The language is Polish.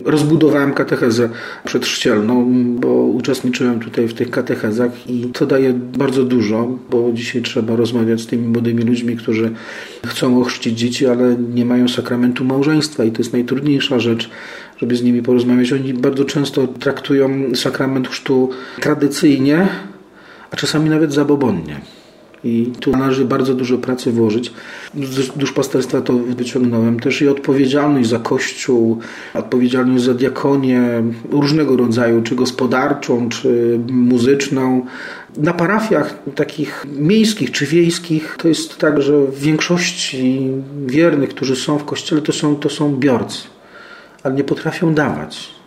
rozbudowałem katechezę przedchrzcielną, bo uczestniczyłem tutaj w tych katechezach i to daje bardzo dużo, bo dzisiaj trzeba rozmawiać z tymi młodymi ludźmi, którzy chcą ochrzcić dzieci, ale nie mają sakramentu małżeństwa i to jest najtrudniejsza rzecz, żeby z nimi porozmawiać. Oni bardzo często traktują sakrament chrztu tradycyjnie, a czasami nawet zabobonnie. I tu należy bardzo dużo pracy włożyć. Z duszpasterstwa to wyciągnąłem też i odpowiedzialność za Kościół, odpowiedzialność za diakonię różnego rodzaju, czy gospodarczą, czy muzyczną. Na parafiach takich miejskich czy wiejskich to jest tak, że w większości wiernych, którzy są w Kościele, to są biorcy, ale nie potrafią dawać.